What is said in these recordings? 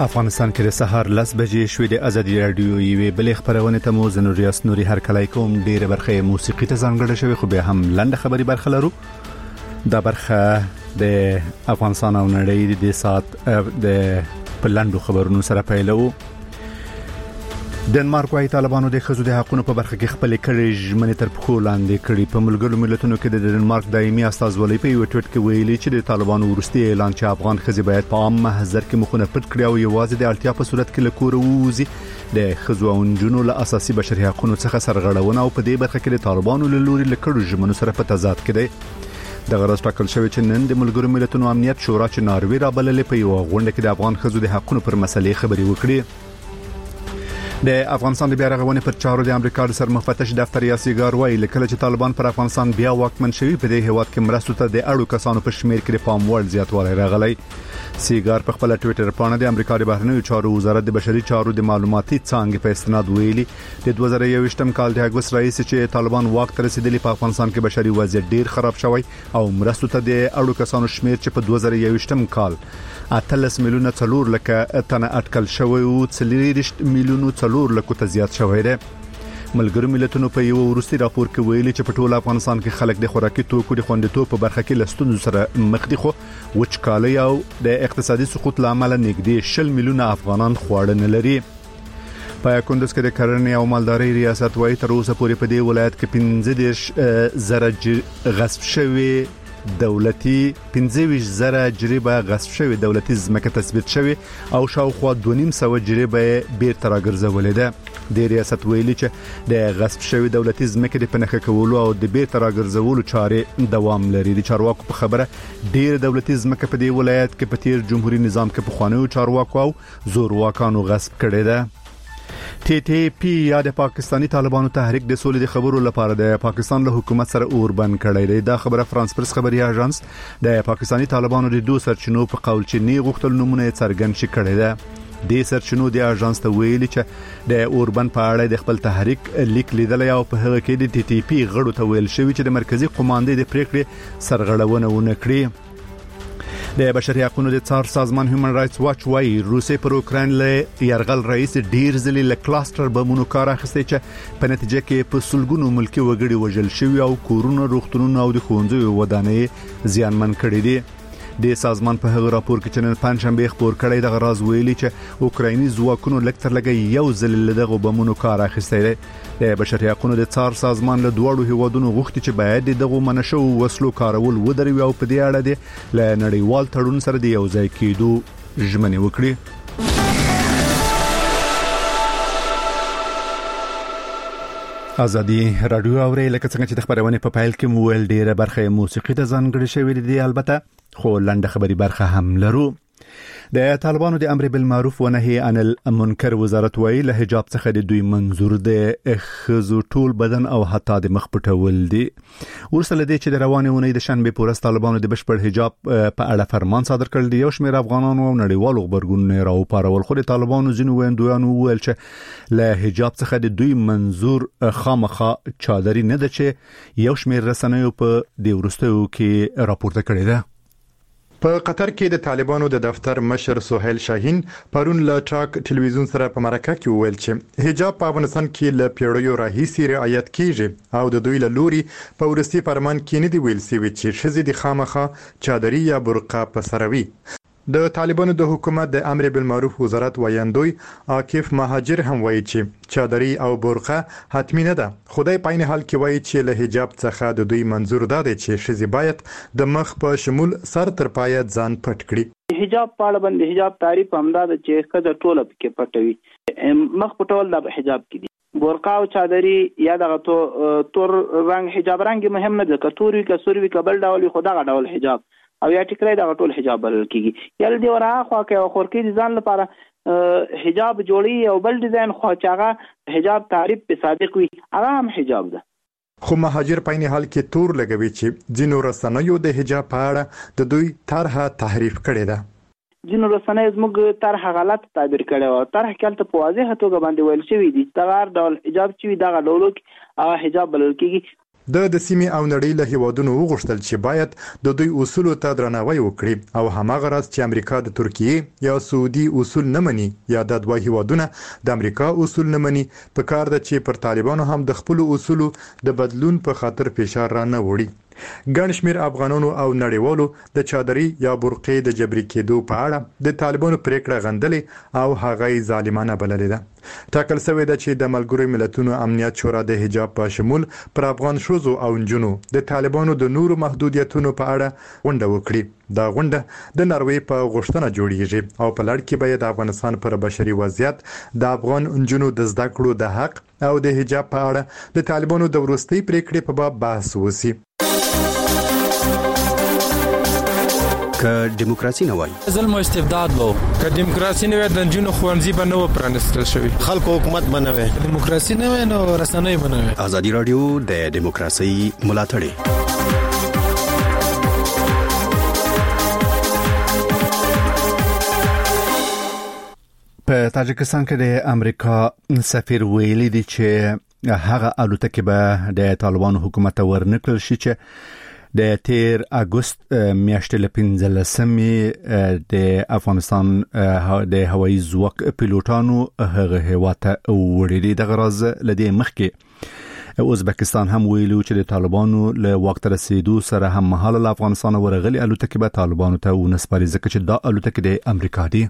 افغانستان کې د سهار 10 بجې شوې د ازادي رادیو یوې بلې خبرونه ته مو زنوریاس نوري هر کله کوم ډیره برخه موسیقي ته ځانګړې شوی خو به هم لنډه خبري برخه لرو. دا برخه د افغانستان او نړۍ د سات د پلندو خبرونو سره پیلو. ډنمارک وايي طالبانو د خزو د حقوقو په برخه کې خپل کړي ژمنې تر پخو لاندې کړي. په ملګرو ملتونو کې د ډنمارک دایمي استازولۍ په یو ټویټ کې ویلي چې د طالبانو ورستي اعلان چې افغان خزي باید په عام محضر کې مخونه پټ کړي او یوازې د اړتیا په صورت کې له کور ووزي د خزو او نجونو له اساسي بشري حقوقو څخه سرغړونه او په دې برخه کې د طالبانو له لوري له کړو ژمنو سره په تضاد کې دی. د غرض ټاکل شوی چې نن د ملګرو ملتونو امنیت شورا چې ناروې را بللې په یو غونډه کې د افغان خزو د حقوقو پر مسلې خبري وکړي. د افغانستان د بیا رغونې پر چارو د امریکا د سرمفتش دفتر یاسیګار وایي لکه چې طالبان پر افغانستان بیا واکمن شوي په دې هیواد کې مرستو ته د اړو کسانو په شمیر کې پام وړ زیاتوالی راغلی. سیګار په خپل ټویټر باندې د امریکا د بهرنیو چارو وزارت د بشري چارو د معلوماتي څانګې په استناد ویلي د 2021م کال د اگست رئیس چې طالبان واک ته رسیدلی په افغانستان کې بشري وضعیت ډیر خراب شوی او مرستو ته د اړو کسانو شمیر چې په 2021م کال 13 میلیونه څلور لکه تنه اټکل شوی او 3 میلیونه څلور لکه ته زیات شوی دی. ملګرو ملتونو په یو ورستي راپور کې ویلي چې په ټول افغانستان کې خلک د خوراکي توکو د خوندیتوب په برخه کې لستون سره مخ دي خو وچکالي او د اقتصادي سقوط لامل نږدې 20 میلیونه افغانان خواړه نه لري. په کندز کې د کرنې او مالدارۍ ریاست وايي تر اوسه پورې په دې ولایت کې 15 زره غصب شوی دولتي 15 زره جریبه غصب شوی دولتي ځمکه تثبیت شوی او شاوخوا 2.5 جریبه بیرته راګرځولې ده. د ریاست ویلي چې د غصب شوی دولتي ځمکه د پنهخه کولو او د بیرته راګرځولو چارې دوام لري. د چارواکو په خبره ډیر دولتي ځمکه په دې ولایت کې په تیر جمهوریت نظام کې په خوانیو چارواکو او زورواکانو غصب کړي ده. TTP یا د پاکستانی طالبانو تحریک د سولې د خبرو لپاره د پاکستان له حکومت سره اوربند کړی دی. دا خبره فرانس پرس خبري اژانس د پاکستانی طالبانو د دوه سرچینو په قول چې نه غوښتل نمونه څرګند شي کړی دی. د سرچینو د اژانس ته ویلي چې د اوربند په اړه د خپل تحریک لیک لیدل او په هغه کې د TTP غړو ته ویل شوی چې د مرکزی قوماندې د پریکړې سرغړونه ونه کړي. د بشري حقوقو د څار سازمان هیومن رائټس واچ وايي روسي پر اوکراین له يرغل رئیس ډیر ځلې له کلاستر بمونو کار اخیستی چې په نتیجه کې په سلګونو ملکی وګړي وژل شوی او کورونه روغتونونه او د ښوونځیو ودانۍ زیانمن کړي دي. د سازمان په هغه راپور کې چې نن پنځشنبه خبر کړی د غراز ویلي چې اوکرایني ځواکونو لکتر لګي یو ځل دغه بمونو کار اخیستی دی. د بشري حقوقو د څار سازمان له دوړو هیوادونو غوښتي چې باید دغه منشو وسلو کارول ودروي او په دې اړه د نړیوال تړون سره د یو ځای کېدو ژمنه وکړي. ازادي رادیو اوري لکه څنګه چې د خبرونه په فایل کې مویل ډیره برخه موسیقي ته ځانګړې شوې دي البته خو لنډه خبري برخه هم لرو. د طالبانو د امر بالمعروف و نهي عن المنکر وزارت ویلي له حجاب څخه د دوی منظور د خزو ټول بدن او حتی د مخ پټول دي. ورسره د چې د روانې ونې د شنبه پورس طالبانو د بشپړ حجاب په اړه فرمان صادر کړل دی. یو شمېر افغانانو او نړیوالو خبرګونونو راو پارول خو د طالبانو ځینو ویندویانو ویل چې له حجاب څخه د دوی منظور خامخا چادري نه ده چې یو شمېر رسنیو په د ورستیو کې راپورته کړی ده. په قطر کې د طالبانو د دفتر مشر سهیل شاهین پرون له ټاک ټلویزیون سره په مرکه کې وویل چې حجاب په افغانستان کې له پیړیو راهیسې رعایت کیږي او د دوی له لوري په ورستي فرمان کې نه دی ویل شوی چې ښځې د خامخا چادري یا برقه په سروي. د طالبانو د حکومت د امر بالمعروف وزارت ویاندوی عاکف مهاجر هم وایي چې چادري او برقه حتمی نه ده. خدای په عین حال کې وایي چې له حجاب څخه د دوی منظور ده چې ښځې باید د مخ په شمول سر تر پایه ځان پټ کړي. حجاب په اړه باندې حجاب تعریف همدا ده چې ښځه ټوله پکې پټوي. مخ پټول د حجاب کې دي. برقه او چادري یا دغه تور رنگ حجاب رنگ مهم نه ده. کتوري کسوري کبل ډول خو دغه ډول حجاب او یا ټیکرای دا ټول حجاب بلل کیږي. یل دی ورا خو کې او خور کې ځان لپاره حجاب جوړي او بل ډیزاین خو چاغه حجاب تعریف په صادق وي هغه هم حجاب ده. خو مهاجر په عین حال کې تور لګوي چې ځینو رسنیو د حجاب په اړه د دوی طرحه تحریف کړې ده. ځینو رسنیو زموږ طرحه غلط تعبیر کړي او طرح کله په واضح توګه باندې ویل شوی دي دا غیر ډول حجاب چې دا ډول حجاب بلل کیږي. د سیمې او نړۍ له هیوادونو وغوښتل چې باید د دوی اصولو ته درناوی وکړي او هماغه راز چې امریکا د ترکیه یا سعودي اصول نه مني یا د دوه هیوادونو د امریکا اصول نه مني په کار ده چې پر طالبانو هم د خپل اصولو د بدلون په خاطر فشار را نه وړي. ګڼ شمېر افغانانو او نړیوالو د چادري یا برقې د جبري کېدو په اړه د طالبانو پریکړه غندلې او هغه ظالمانه بللې ده. ټاکل شوې ده چې د ملګرو ملتونو امنیت شورا د حجاب په شمول پر افغان شوزو او نجونو د طالبانو د نورو محدودیتونو په اړه غونډه وکړي. دا غونډه د ناروې په غوښتنه جوړیږي او په لړ کې به د افغانستان پر بشري وضعیت د افغان نجونو د زده کړو د حق او د حجاب په اړه د طالبانو د وروستي پریکړې په باب بحث وشي. که دیموکراسي نه وای ظلم او استبداد وو، که دیموکراسي نه وای د جنونو خوانزي به نه پرانستل شوی، خلکو حکومت به نه وای، دیموکراسي نه وای نو رسنۍ به نه وای. ازادي رادیو د دیموکراسي ملاتړ په تاجکستان کې د امریکا سفیر ویلي دی چې هغه الوتکې به د طالبانو حکومت ورنکړل شي چې د تیر اگست میاشتې له 15مې د افغانستان د هوایي ځواک پیلوټانو هغه هواته وړي. د غرض لدی مخکې ازبکستان هم ویلو چې د طالبانو له وخت رسیدو سره هم مهال له افغانستان ورغلي الوتکې به طالبانو ته ونسپاري ځکه چې دا الوتکې د امریکا دی.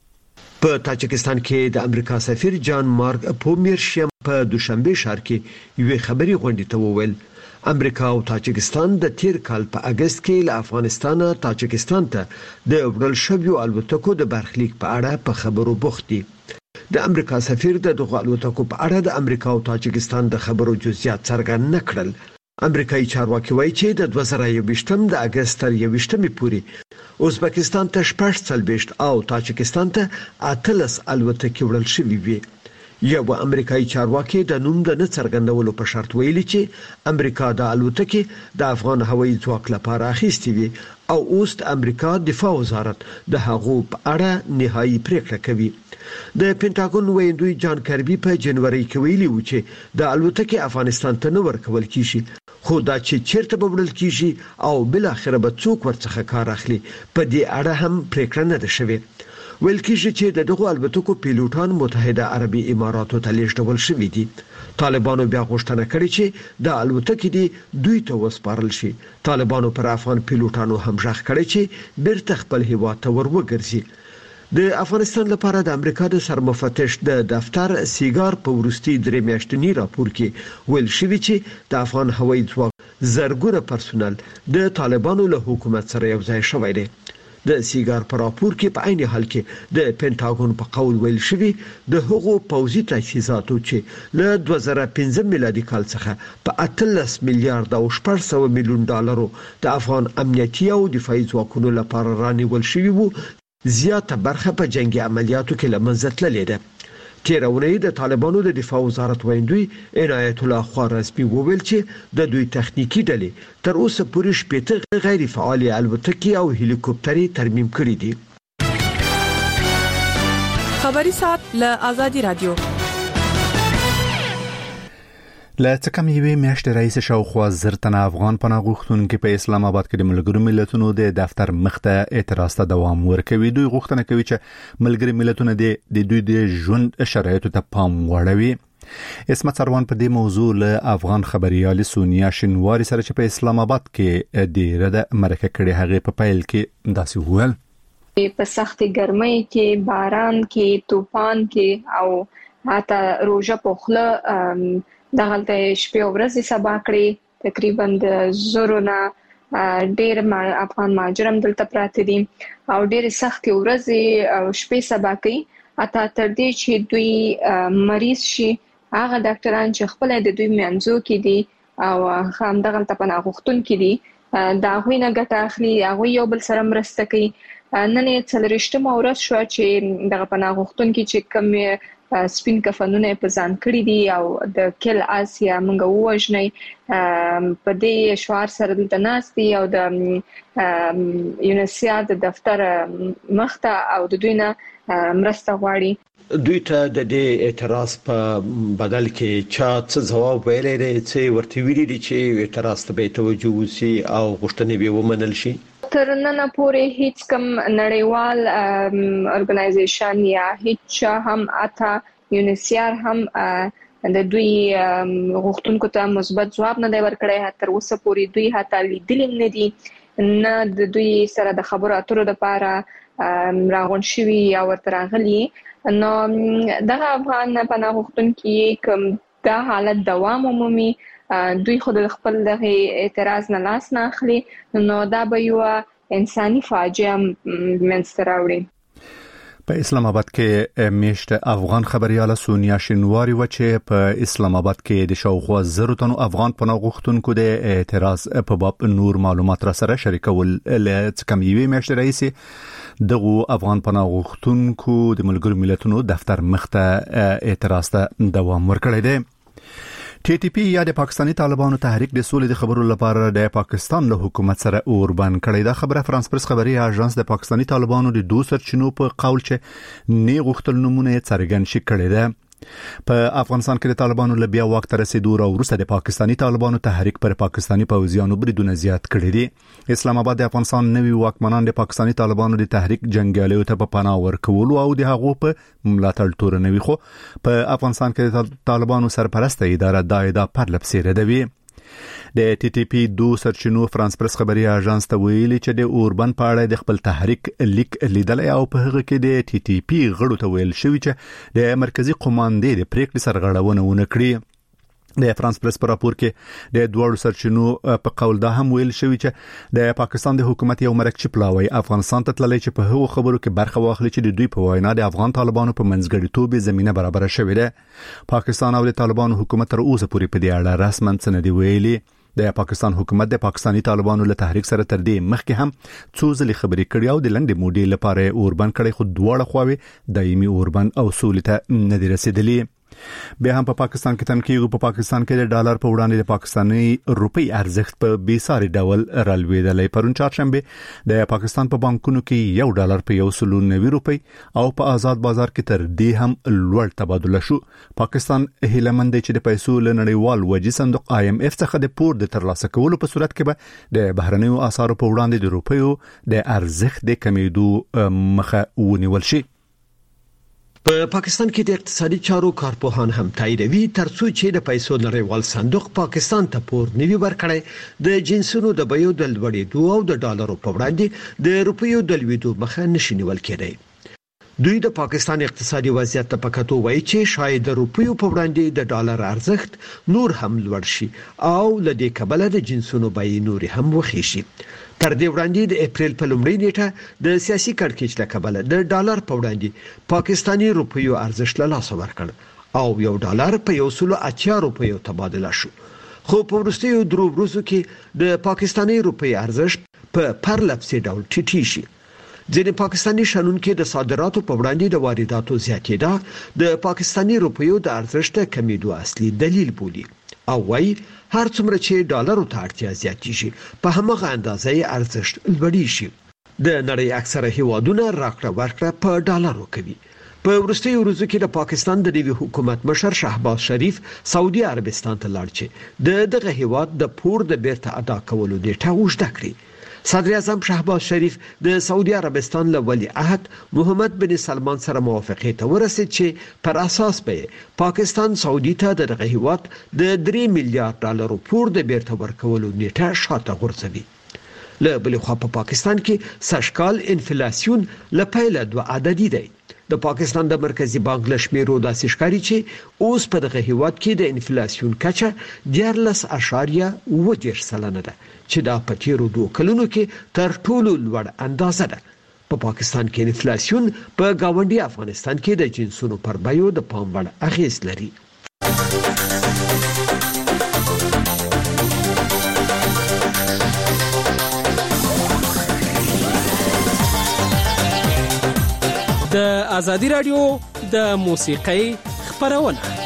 په تاجکستان کې د امریکا سفیر جان مارک پومیرشیم په دوشنبه ښار کې یو خبري غونډه ته وویل امریکا او تاجکستان د تیر کال په اگست کې له افغانستان تاجکستان ته د وړل شویو الوتکو د برخلیک په اړه په خبرو بوخت دي. د امریکا سفیر د دغه الوتکو په اړه د امریکا او تاجکستان د خبرو جزئیات څرګند نه کړل. امریکایي چارواکي وایي چې د 2021 د اگست تر 21 پورې ازبکستان ته 14 او تاجکستان ته 18 الوتکې وړل شوې وي. یو امریکایي چارواکي د نوم د نه څرګندولو په شرط ویلي چې امریکا د الوتکې د افغان هوایي ځواک لپاره اخیستې وي او اوس د امریکا دفاع وزارت د هغو په اړه نهایی پریکړه کوي. د پینټاګون ویندوی جان کربي په جنوري کې ویلي و چې د الوتکې افغانستان ته نه ورکول کیږي، خو دا چې چیرته به وړل کیږي او بل اخر به څوک ورڅخه کار اخلي په دې اړه هم پریکړه نه ده شوې. ویل کیږي چې د دغه الوتکو پیلوټان متحده عربي اماراتو ته لیږدول شوي دي. طالبانو بیا غوښتنه کړې چې د الوتکې دی دوی ته وسپارل شي. طالبانو پر افغان پیلوټانو هم ژغ کړی چې بیرته خپل هیواد ته وروګرځي. د افغانستان لپاره د امریکا د سرمفتش د دفتر سیګار په ورستي درې میاشتنی راپور کې ویل شوی چې د افغان هوایي ځواک زرګونه پرسونل د طالبانو له حکومت سره یو ځای شوی دی. د سیګار په راپور کې په عین حال کې د پینټاګون په قول ویل شوی د هغو پوځي تجهیزاتو چې له 2015 میلادي کال څخه په 18 میلیارډ او 400 میلیون ډالرو د افغان امنیتي او دفاعي ځواکونو لپاره رانیول شوی وو زیاته برخه په جنگي عملیاتو کې لمنځه تللې ده. تیرونی د طالبانو د دفاع وزارت ویندوی عنایت الله خوارزمی وویل چې د دوی تخنیکی ډلې تر اوسه پورې 15 غیر فعال الوتکې او هلیکوپټرې ترمیم کړې دي. خبري سات له آزادي رادیو له کم یوې میاشتې رئیس شاوخوا زرتنه افغان پناه غوښتونکو په اسلام آباد کې د ملګرو ملتونو د دفتر مخته اعتراض ته دوام ورکوي. دوی غوښتنه کوي چې ملګري ملتونه د دوی د ژوند شرایطو ته پام وړوي. اسمت سروان په دې موضوع له افغان خبريال سونیا شنواری سره چې په اسلام آباد کې د رده مرکه کړي هغه په پیل کې داسې وویل په سخت ګرمۍ کې باران کې طوفان کې او حتی روزه په خله دغلته شپې او ورځې سبا کړې تقریبا د زورونه ډېر افغان مهاجرم دلته پراته دي او ډېر سخت ورځې او شپې سبا کوي اته تر دې چې دوی مریض شي. هغه ډاکټران چې خپل د دوی منځو کې دي او هم دغلته پناه غوښتونکي دي دا غوینه ګټه اخلي، هغه یو بل سره مرسته کوي. نن یې څلورشتمه ورځ شو چې دغه پناه غوښتونکي چې کوم سپین کفنونه په ځان کړی دي او د کل آسیا موږ ووجنې په دې شعار سره دلته ناست دي او د یونسیا د دفتر مخته او د دوی نه مرسته غواړي. دوی ته د دې اعتراض په بدل کې چا څه جواب ویلي دی چې ورته ویلي دي چې اعتراض ته به توجه وشي او غوښتنې به ومنل شي؟ تر نن پورې هیڅ کوم نړیوال ارګنایزیشن یا هیڅ هم اته یونیسیار هم د دوی غوښتنکو ته مثبت جواب نه دی ورکړی. تر اوسه پورې دوی هاته لیدلې نه دي، نه د دوی سره د خبرو اترو لپاره راغون شوي یا ورته راغلي. نو دغه افغان پناه غوښتونکي کوم دا حالت دوام ومومي، دوی خود خپل د اعتراض نه لاس نه اخلي، نو دا به یو انساني فاجعه منځته راوړي. په اسلام آباد کې میشت افغان خبرياله سونیا شینواری و چې په اسلام آباد کې د شاوخوا 1000 تنو افغان پناه غوښتونکو د اعتراض په باب نور معلومات را سره شریکول ل کمیوي میشت رئیس دغه افغان پناه غوښتونکو د ملګرو ملتونو دفتر مخته اعتراض ته دوام ورکړی دی. ټي ټي پی یا د پاکستاني طالبانو تحریک د سولې د خبرو لپاره د پاکستان له حکومت سره اوربان کړی. دا خبره فرانس پرس خبري اژانس د پاکستاني طالبانو د دوه سرچینو په قول چې نه غوښتل نمونه څرګند شي کړی دی. په افغانستان کې د طالبانو له بیا واک ته رسیدو وروسته د پاکستاني طالبانو تحریک پر پاکستاني پوځیانو بریدونه زیات کړي دي. اسلام آباد د افغانستان نوي واکمنان د پاکستاني طالبانو د تحریک جنگیالیو ته په پناه ورکولو او د هغو په ملاتړ تورنوي، خو په افغانستان کې د طالبانو سرپرسته اداره دا پرلپسې ردوي. د ټي ټي پی دو سرچینو فرانس پرس خبري اژانس ته ویلي چې د اوربن په اړه د خپل تحریک لیک لیدلې او په هغه کې د ټي ټي پی غړو ته ویل شوی چې د مرکزی قوماندې د پریکړې سرغړونه ونه کړي. د فرانس پرس په راپور کې د دوړو سرچینو په قول دا هم ویل شوی چې د پاکستان د حکومت یو مرکزی پلاوی افغانستان ته تللی چې په هغو خبرو کې برخه واخلي چې د دوی په وینا د افغان طالبانو په منځګړیتوب زمينه برابر شوې ده. پاکستان او د طالبانو حکومت تر اوسه پورې په دې اړه رسماً څه نه دی ویلي. د پاکستان حکومت د پاکستاني طالبانو له تحریک سره تر دې مخکې هم څو ځلې خبرې کړې او د لنډې مودې لپاره اوربن کړي، خو دواړه خواوې دایمي اوربن او سولې ته نه دي رسیدلي. بیا هم په پاکستان کې تنکیږي. په پاکستان کې د ډالر په وړاندې د پاکستاني روپی ارزښت په بیساري ډول رالوېدلی. پرون چهارشنبه د پاکستان په بانکونو کې $1 په 190 روپی او په آزاد بازار کې تر دې هم لوړ تبادله شو. پاکستان هیلمند دی چې د پیسو له نړیوال وجې صندوق IMF څخه د پور د ترلاسه کولو په صورت کې به د بهرنیو اسعارو په وړاندې د روپیو د ارزښت د کمیدو مخه ونیول شي. په پاکستان کې د اقتصادي چارو کارپوهان هم تاییدوي ترڅو چې د پیسو نړیوال صندوق پاکستان ته پور نیوي ورکړي د جنسونو د بیو د لوړېدو او د ډالرو په وړاندې د روپیو د لوړېدو مخه نشي نیول کېدی. دوی د پاکستان اقتصادي وضعیت ته پکاتو وایي چې شاید د روپیو په وړاندې د ډالر ارزښت نور هم لوړ شي او لدې کبله د جنسونو بیې نور هم وخیشي. تر دې وړاندې د اپریل په لومړۍ نیټه د سیاسي کړکېچ له کبله د ډالر په وړاندې پاکستاني روپیو ارزښت له لاسه ورکړ او $1 په 180 روپیو تبادله شو. خو په وروستیو درو ورځو کې د پاکستاني روپی ارزښت په پرلپسې ډول ټیټی شي. ځینې پاکستاني شنونکو د صادراتو په وړاندې د وارداتو زیاتېدا د پاکستاني روپیو د ارزښت کمیدو اصلي دلیل بولي او وايي هر څومره چې ډالرو ته اړتیا زیاتېږي په همغه اندازه یې ارزښت لوړی شي. د نړۍ اکثره هیوادونه راکړه ورکړه په ډالرو کوي. په وروستیو ورځو کې د پاکستان د نوي حکومت مشر شهباز شریف سعودي عربستان ته لاړ چې دغه هیواد د پور د بیرته ادا کولو نیټه وژده کړي. صدر اعظم شهباز شریف د سعودي عربستان له ولی عهد محمد بن سلمان سره موافقه ته ورسید چې پر اساس به پاکستان سعودي ته دغه هیواد د $3 میلیارډ پور د بیرته ورکولو نیټه شاته غورځوي. له بل خوا په پاکستان کې سږکال انفلیسیون له پیله 2 عددي دی. د پاکستان د مرکزی بانک له شمیرو داسې ښکاري چې اوس په دغه هیواد کې د انفلیسیون کچه 14.8% ده چې دا په تیرو 2 کلونو کې تر ټولو لوړ اندازه ده. په پاکستان کې انفلیسیون په گاونډي افغانستان کې د جنسونو پر بیو د پام وړ اغیز لري. د ازادي رادیو د موسیقۍ خبرونه